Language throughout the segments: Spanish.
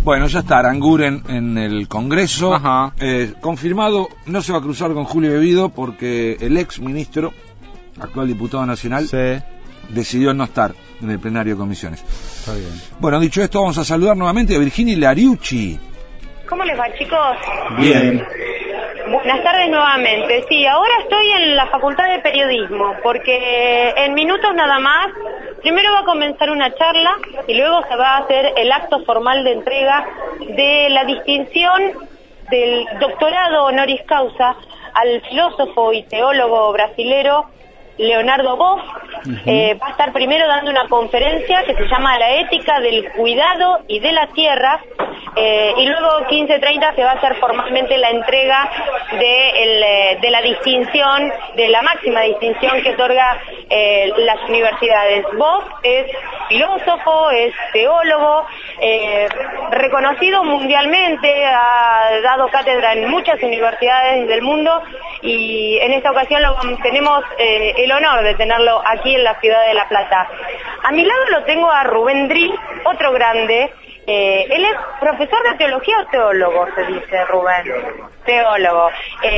Bueno, ya está Aranguren en el Congreso. Ajá. Confirmado, no se va a cruzar con Julio Bebido porque el ex ministro, actual diputado nacional, Sí. decidió no estar en el plenario de comisiones. Está bien. Bueno, dicho esto, vamos a saludar nuevamente a Virginia Lariucci. ¿Cómo les va, chicos? Bien. Buenas tardes nuevamente. Sí, ahora estoy en la Facultad de Periodismo, porque en minutos nada más, primero va a comenzar una charla y luego se va a hacer el acto formal de entrega de la distinción del doctorado honoris causa al filósofo y teólogo brasilero Leonardo Boff. Va a estar primero dando una conferencia que se llama La ética del cuidado y de la tierra, y luego 15:30 se va a hacer formalmente la entrega de la distinción, de la máxima distinción que otorga las universidades. Boff es filósofo, es teólogo, reconocido mundialmente, ha dado cátedra en muchas universidades del mundo, y en esta ocasión tenemos el honor de tenerlo aquí en la ciudad de La Plata. A mi lado lo tengo a Rubén Drill, otro grande. Él es profesor de teología o teólogo, se dice, Rubén. Teólogo.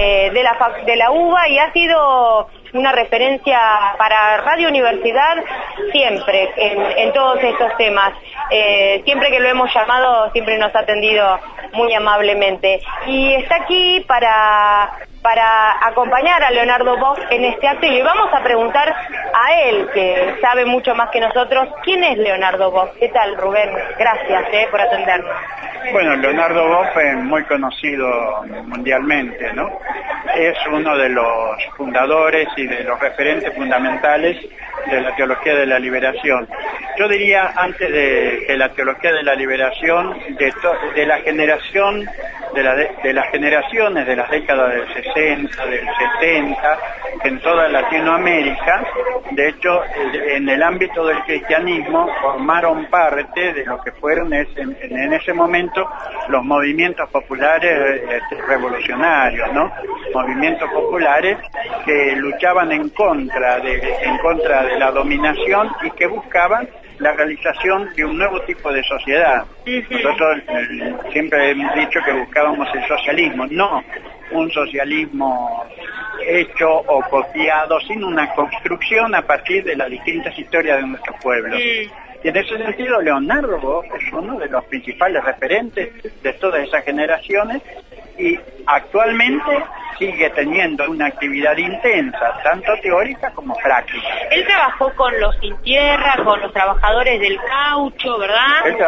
De la UBA, y ha sido una referencia para Radio Universidad siempre en todos estos temas. Siempre que lo hemos llamado, siempre nos ha atendido muy amablemente. Y está aquí para acompañar a Leonardo Boff en este acto, y le vamos a preguntar a él, que sabe mucho más que nosotros, ¿quién es Leonardo Boff? ¿Qué tal, Rubén? Gracias por atendernos. Bueno, Leonardo Boff es muy conocido mundialmente, ¿no? Es uno de los fundadores y de los referentes fundamentales de la teología de la liberación. Yo diría, antes de que la teología de la liberación, de la generación, de las generaciones de las décadas del 60, del 70, en toda Latinoamérica, de hecho, en el ámbito del cristianismo, formaron parte de lo que fueron en ese momento los movimientos populares revolucionarios, ¿no? Movimientos populares que luchaban en contra de la dominación y que buscaban la realización de un nuevo tipo de sociedad. Nosotros siempre hemos dicho que buscábamos el socialismo, no un socialismo hecho o copiado, sino una construcción a partir de las distintas historias de nuestros pueblos. Y en ese sentido, Leonardo Boff es uno de los principales referentes de todas esas generaciones, y actualmente sigue teniendo una actividad intensa, tanto teórica como práctica. Él trabajó con los sin tierra, con los trabajadores del caucho, ¿verdad? Él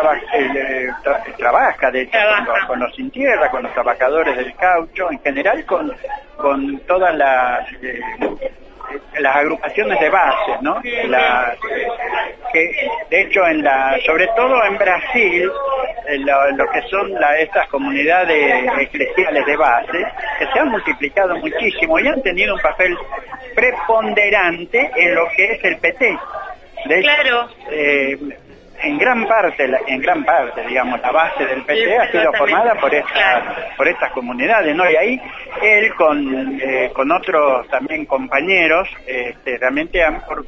trabaja, de hecho, con los sin tierra, con los trabajadores del caucho, en general con todas las agrupaciones de base, ¿no? Que de hecho sobre todo en Brasil, lo que son estas comunidades eclesiales de base, que se han multiplicado muchísimo y han tenido un papel preponderante en lo que es el PT. De hecho, claro. En gran parte, digamos, la base del PT ha sido formada por estas comunidades, ¿no? Y ahí él con otros también compañeros realmente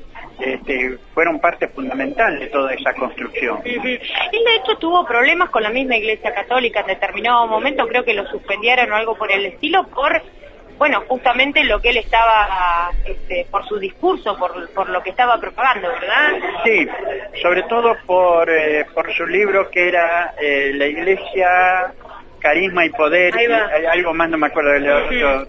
fueron parte fundamental de toda esa construcción. Él de hecho tuvo problemas con la misma Iglesia Católica en determinado momento, creo que lo suspendieron o algo por el estilo, justamente lo que él estaba, por su discurso, por lo que estaba propagando, ¿verdad? Sí, sobre todo por su libro que era La Iglesia, Carisma y Poder, y algo más no me acuerdo del otro.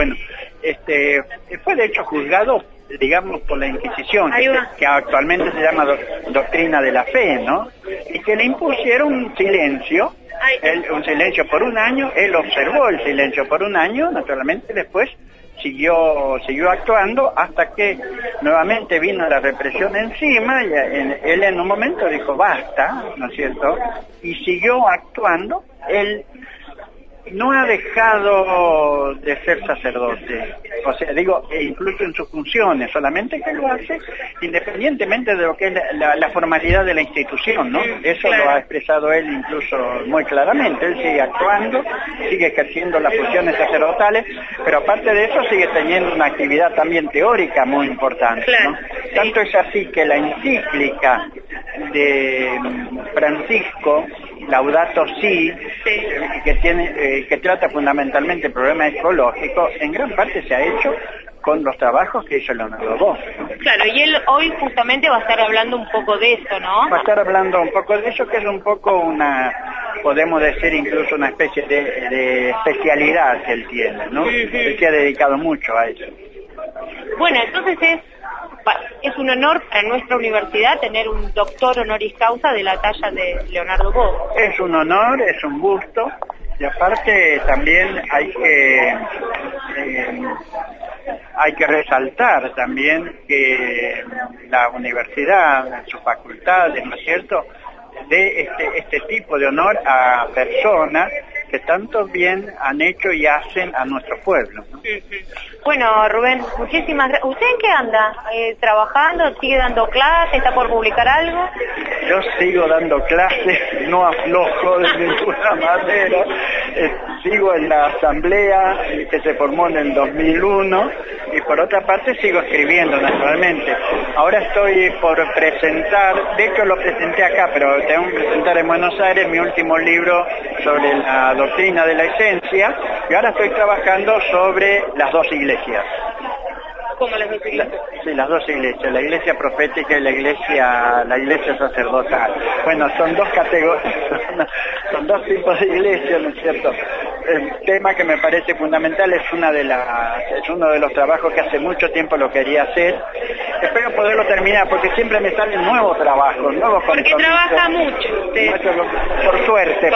Fue de hecho juzgado, digamos, por la Inquisición, que actualmente se llama doctrina de la fe, ¿no? Y que le impusieron un silencio por un año. Él observó el silencio por un año, naturalmente después siguió actuando hasta que nuevamente vino la represión encima, y él en un momento dijo basta, ¿no es cierto? Y siguió actuando. Él no ha dejado de ser sacerdote, o sea, incluso en sus funciones, solamente que lo hace independientemente de lo que es la formalidad de la institución, ¿no? Eso claro. Lo ha expresado él incluso muy claramente. Él sigue actuando, sigue ejerciendo las funciones sacerdotales, pero aparte de eso sigue teniendo una actividad también teórica muy importante, ¿no? Tanto es así que la encíclica de Francisco Laudato Si, que trata fundamentalmente el problema ecológico, en gran parte se ha hecho con los trabajos que hizo Leonardo Boff. Claro, y él hoy justamente va a estar hablando un poco de eso, ¿no? Va a estar hablando un poco de eso, que es un poco podemos decir incluso una especie de especialidad que él tiene, ¿no? Él se ha dedicado mucho a eso. Bueno, entonces es un honor para nuestra universidad tener un doctor honoris causa de la talla de Leonardo Boff. Es un honor, es un gusto, y aparte también hay que resaltar también que la universidad, sus facultades, ¿no es cierto?, de este tipo de honor a personas que tanto bien han hecho y hacen a nuestro pueblo, ¿no? Bueno, Rubén, muchísimas gracias. ¿Usted en qué anda? ¿Trabajando? ¿Sigue dando clases? ¿Está por publicar algo? Yo sigo dando clases, no aflojo de ninguna manera. Sigo en la asamblea que se formó en el 2001 y por otra parte sigo escribiendo naturalmente. Ahora estoy por presentar, de hecho lo presenté acá, pero tengo que presentar en Buenos Aires mi último libro sobre la doctrina de la esencia, y ahora estoy trabajando sobre las dos iglesias. ¿Cómo las dos iglesias? Sí, las dos iglesias, la iglesia profética y la iglesia sacerdotal. Bueno, son dos categorías, son dos tipos de iglesias, ¿no es cierto? El tema que me parece fundamental es uno de los trabajos que hace mucho tiempo lo quería hacer. Espero poderlo terminar porque siempre me salen nuevos trabajos, nuevos compromisos. Porque trabaja mucho usted. Por suerte.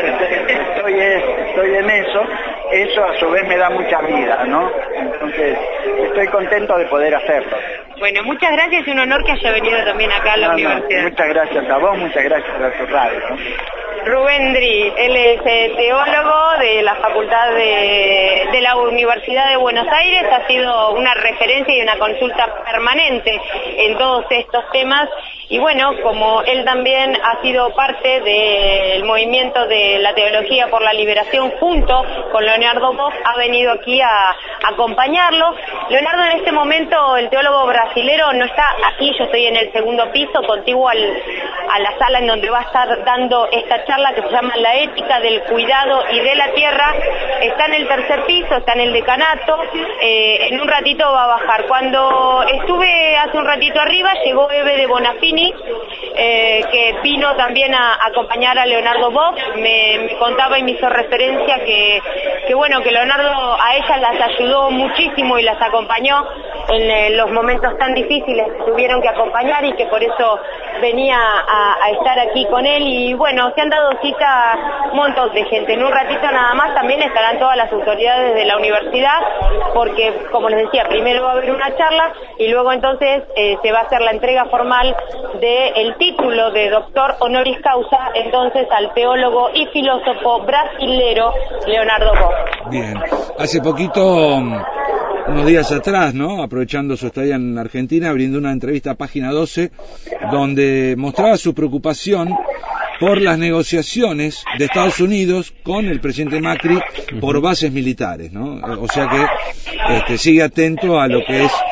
Estoy en eso. Eso a su vez me da mucha vida, ¿no? Entonces, estoy contento de poder hacerlo. Bueno, muchas gracias, es un honor que haya venido también acá a la universidad. Muchas gracias a vos, muchas gracias a tu radio, ¿no? Rubén Dri, él es teólogo de la Facultad de la Universidad de Buenos Aires, ha sido una referencia y una consulta permanente en todos estos temas, y bueno, como él también ha sido parte del movimiento de la teología por la liberación junto con Leonardo Boff, ha venido aquí a acompañarlo. Leonardo, en este momento el teólogo brasilero no está aquí, yo estoy en el segundo piso, contiguo a la sala en donde va a estar dando esta charla que se llama La ética del cuidado y de la tierra. Está en el tercer piso, está en el decanato, en un ratito va a bajar. Cuando estuve hace un ratito arriba llegó Eve de Bonafini, que vino también a acompañar a Leonardo Boff, me contaba y me hizo referencia que bueno, que Leonardo a ellas las ayudó muchísimo y las acompañó en los momentos tan difíciles que tuvieron que acompañar, y que por eso venía a estar aquí con él. Y bueno, se han dado cita un montón de gente. En un ratito nada más también estarán todas las autoridades de la universidad, porque como les decía, primero va a haber una charla y luego entonces se va a hacer la entrega formal del título de doctor honoris causa entonces al teólogo y filósofo brasilero Leonardo Boff. Bien, hace poquito, unos días atrás, ¿no?, aprovechando su estadía en Argentina, brindó una entrevista a Página 12 donde mostraba su preocupación por las negociaciones de Estados Unidos con el presidente Macri por bases militares, ¿no? O sea que sigue atento a lo que es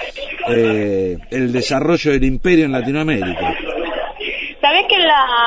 el desarrollo del imperio en Latinoamérica. Sabés que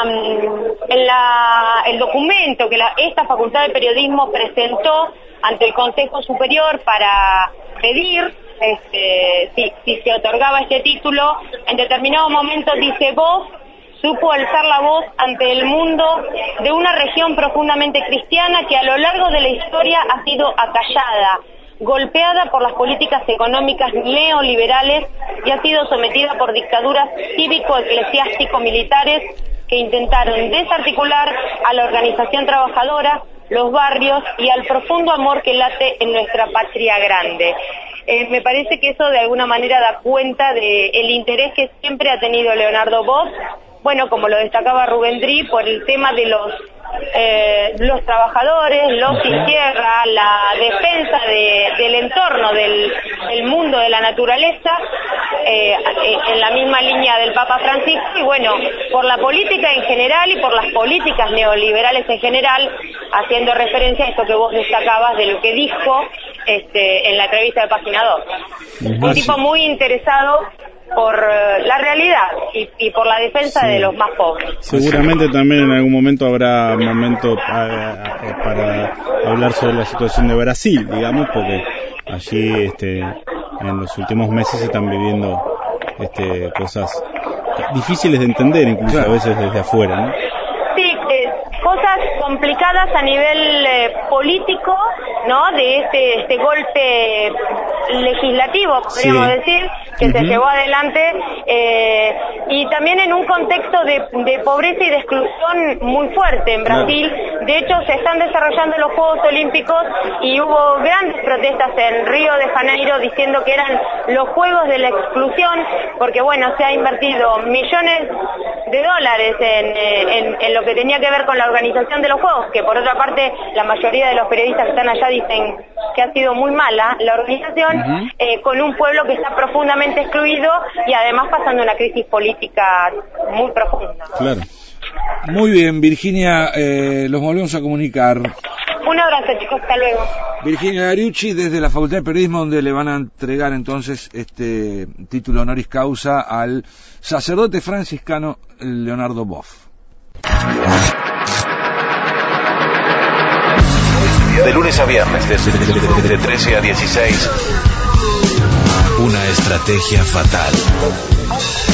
el documento que esta Facultad de Periodismo presentó ante el Consejo Superior para pedir si se otorgaba este título, en determinado momento dice: Boff supo alzar la voz ante el mundo de una región profundamente cristiana que a lo largo de la historia ha sido acallada, golpeada por las políticas económicas neoliberales y ha sido sometida por dictaduras cívico-eclesiástico-militares que intentaron desarticular a la organización trabajadora, los barrios y al profundo amor que late en nuestra patria grande. Me parece que eso de alguna manera da cuenta del interés que siempre ha tenido Leonardo Boff, bueno, como lo destacaba Rubén Dri, por el tema de los trabajadores, los sin tierra, la defensa del entorno, del mundo, de la naturaleza, en la misma línea del Papa Francisco, y bueno, por la política en general y por las políticas neoliberales en general, haciendo referencia a esto que vos destacabas de lo que dijo en la entrevista de Página 2. Un tipo muy interesado la realidad y por la defensa de los más pobres. Seguramente también en algún momento habrá momento para hablar sobre la situación de Brasil, digamos, porque allí en los últimos meses se están viviendo cosas difíciles de entender, incluso a veces desde afuera, ¿no? Sí, cosas complicadas a nivel político, ¿no? De este golpe legislativo, podríamos decir, que se llevó adelante, y también en un contexto de pobreza y de exclusión muy fuerte en Brasil. De hecho, se están desarrollando los Juegos Olímpicos y hubo grandes protestas en Río de Janeiro diciendo que eran los Juegos de la exclusión, porque bueno, se ha invertido millones de dólares en lo que tenía que ver con la organización de los Juegos, que por otra parte la mayoría de los periodistas que están allá dicen que ha sido muy mala la organización, con un pueblo que está profundamente excluido y además pasando una crisis política muy profunda. Claro. Muy bien, Virginia, los volvemos a comunicar. Un abrazo, chicos, hasta luego. Virginia Gariucci desde la Facultad de Periodismo, donde le van a entregar entonces este título honoris causa al sacerdote franciscano Leonardo Boff. De lunes a viernes, de 13 a 16. Una estrategia fatal.